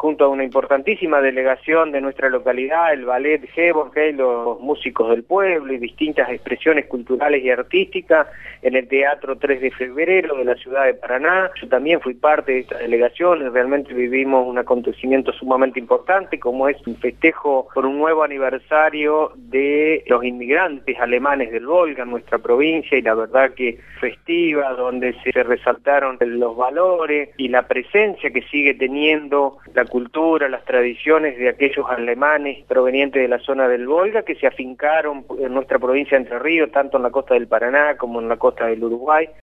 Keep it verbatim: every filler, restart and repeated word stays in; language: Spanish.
junto a una importantísima delegación de nuestra localidad, el Ballet Geborg, los músicos del pueblo y distintas expresiones culturales y artísticas en el Teatro tres de febrero de la ciudad de Paraná. Yo también fui parte de esta delegación y realmente vivimos un acontecimiento sumamente importante, como es un festejo por un nuevo aniversario de los inmigrantes alemanes del Volga en nuestra provincia, y la verdad que festiva, donde se resaltaron los valores y la presencia que sigue teniendo la cultura, las tradiciones de aquellos alemanes provenientes de la zona del Volga que se afincaron en nuestra provincia de Entre Ríos, tanto en la costa del Paraná como en la costa del Uruguay.